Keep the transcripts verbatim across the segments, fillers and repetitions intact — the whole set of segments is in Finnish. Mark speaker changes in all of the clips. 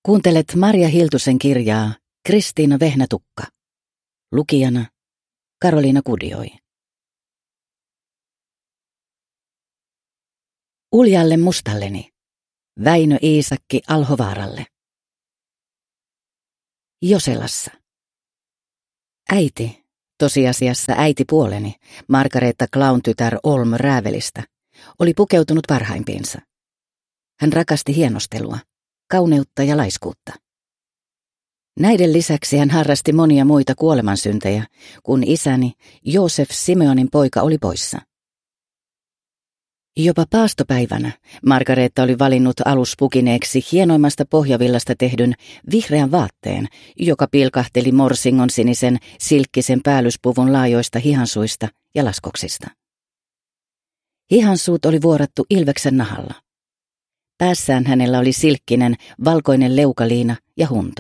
Speaker 1: Kuuntelet Marja Hiltusen kirjaa Kristiina Vehnätukka. Lukijana Karoliina Kudioi. Uljalle mustalleni. Väinö Iisakki Alhovaaralle. Joselassa. Äiti, tosiasiassa äitipuoleni, Margareetta Klaun tytär Olm Räävelistä, oli pukeutunut parhaimpiinsa. Hän rakasti hienostelua, kauneutta ja laiskuutta. Näiden lisäksi hän harrasti monia muita kuolemansyntejä, kun isäni, Joosef Simeonin poika, oli poissa. Jopa paastopäivänä Margareetta oli valinnut aluspukineeksi hienoimmasta pohjavillasta tehdyn vihreän vaatteen, joka pilkahteli morsingon sinisen silkkisen päällyspuvun laajoista hihansuista ja laskoksista. Hihansuut oli vuorattu ilveksen nahalla. Päässään hänellä oli silkkinen, valkoinen leukaliina ja huntu.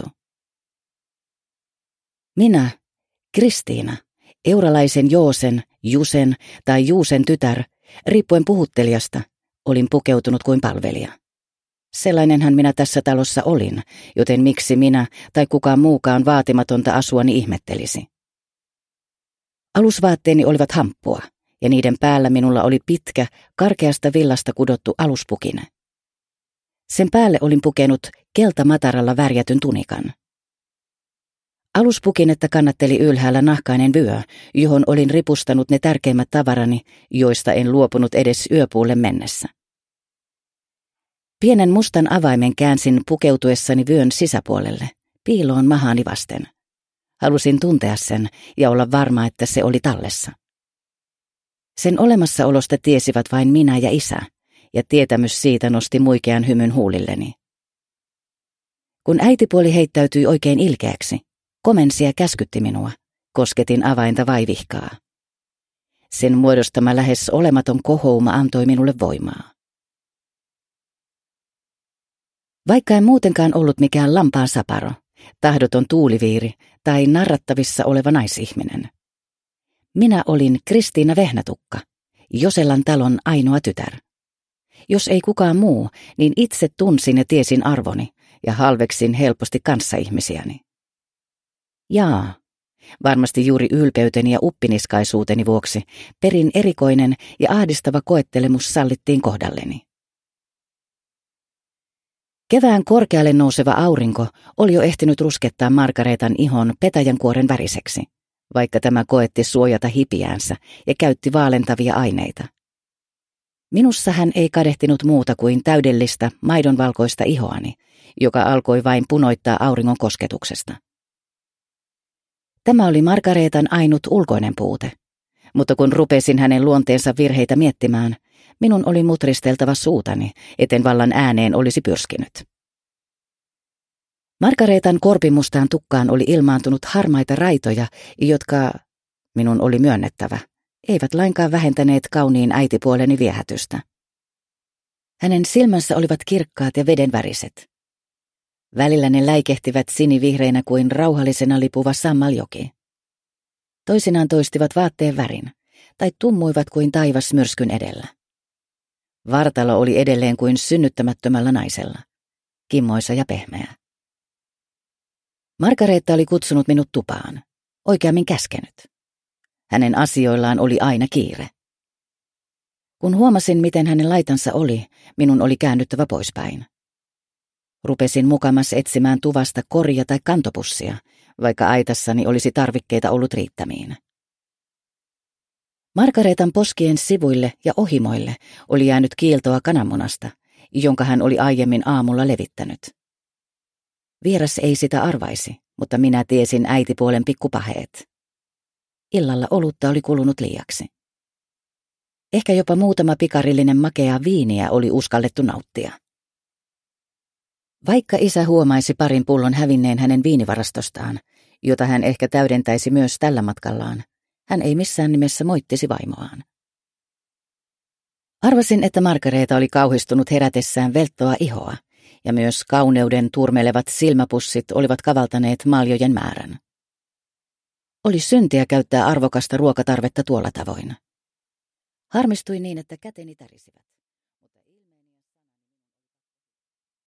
Speaker 1: Minä, Kristiina, euralaisen Joosen, Jusen tai Juusen tytär, riippuen puhuttelijasta, olin pukeutunut kuin palvelija. Sellainenhan minä tässä talossa olin, joten miksi minä tai kukaan muukaan vaatimatonta asuani ihmettelisi. Alusvaatteeni olivat hamppua, ja niiden päällä minulla oli pitkä, karkeasta villasta kudottu aluspukine. Sen päälle olin pukenut keltamataralla värjätyn tunikan. Aluspukinetta kannatteli ylhäällä nahkainen vyö, johon olin ripustanut ne tärkeimmät tavarani, joista en luopunut edes yöpuulle mennessä. Pienen mustan avaimen käänsin pukeutuessani vyön sisäpuolelle, piiloon mahaani vasten. Halusin tuntea sen ja olla varma, että se oli tallessa. Sen olemassaolosta tiesivät vain minä ja isä, ja tietämys siitä nosti muikean hymyn huulilleni. Kun äitipuoli heittäytyi oikein ilkeäksi, komensi ja käskytti minua, kosketin avainta vaivihkaa. Sen muodostama lähes olematon kohouma antoi minulle voimaa. Vaikka en muutenkaan ollut mikään lampaan saparo, tahdoton tuuliviiri tai narrattavissa oleva naisihminen. Minä olin Kristiina Vehnätukka, Joselan talon ainoa tytär. Jos ei kukaan muu, niin itse tunsin ja tiesin arvoni ja halveksin helposti kanssaihmisiäni. Jaa, varmasti juuri ylpeyteni ja uppiniskaisuuteni vuoksi perin erikoinen ja ahdistava koettelemus sallittiin kohdalleni. Kevään korkealle nouseva aurinko oli jo ehtinyt ruskettaa Margareetan ihon petäjänkuoren väriseksi, vaikka tämä koetti suojata hipiäänsä ja käytti vaalentavia aineita. Minussa hän ei kadehtinut muuta kuin täydellistä maidonvalkoista ihoani, joka alkoi vain punoittaa auringon kosketuksesta. Tämä oli Margareetan ainut ulkoinen puute, mutta kun rupesin hänen luonteensa virheitä miettimään, minun oli mutristeltava suutani, eten vallan ääneen olisi pyrskinyt. Margareetan korpimustaan tukkaan oli ilmaantunut harmaita raitoja, jotka, minun oli myönnettävä, eivät lainkaan vähentäneet kauniin äitipuoleni viehätystä. Hänen silmänsä olivat kirkkaat ja vedenväriset. Välillä ne läikehtivät sinivihreinä kuin rauhallisena lipuva sammaljoki. Toisinaan toistivat vaatteen värin, tai tummuivat kuin taivas myrskyn edellä. Vartalo oli edelleen kuin synnyttämättömällä naisella, kimmoisa ja pehmeä. Margareetta oli kutsunut minut tupaan, oikeammin käskenyt. Hänen asioillaan oli aina kiire. Kun huomasin, miten hänen laitansa oli, minun oli käännyttävä poispäin. Rupesin mukamas etsimään tuvasta korja tai kantopussia, vaikka aitassani olisi tarvikkeita ollut riittämiin. Margareetan poskien sivuille ja ohimoille oli jäänyt kiiltoa kananmunasta, jonka hän oli aiemmin aamulla levittänyt. Vieras ei sitä arvaisi, mutta minä tiesin äitipuolen pikkupaheet. Illalla olutta oli kulunut liiaksi. Ehkä jopa muutama pikarillinen makeaa viiniä oli uskallettu nauttia. Vaikka isä huomaisi parin pullon hävinneen hänen viinivarastostaan, jota hän ehkä täydentäisi myös tällä matkallaan, hän ei missään nimessä moittisi vaimoaan. Arvasin, että Margareeta oli kauhistunut herätessään velttoa ihoa, ja myös kauneuden turmelevat silmäpussit olivat kavaltaneet maljojen määrän. Oli syntiä käyttää arvokasta ruokatarvetta tuolla tavoin. Harmistuin niin, että käteni tärisivät.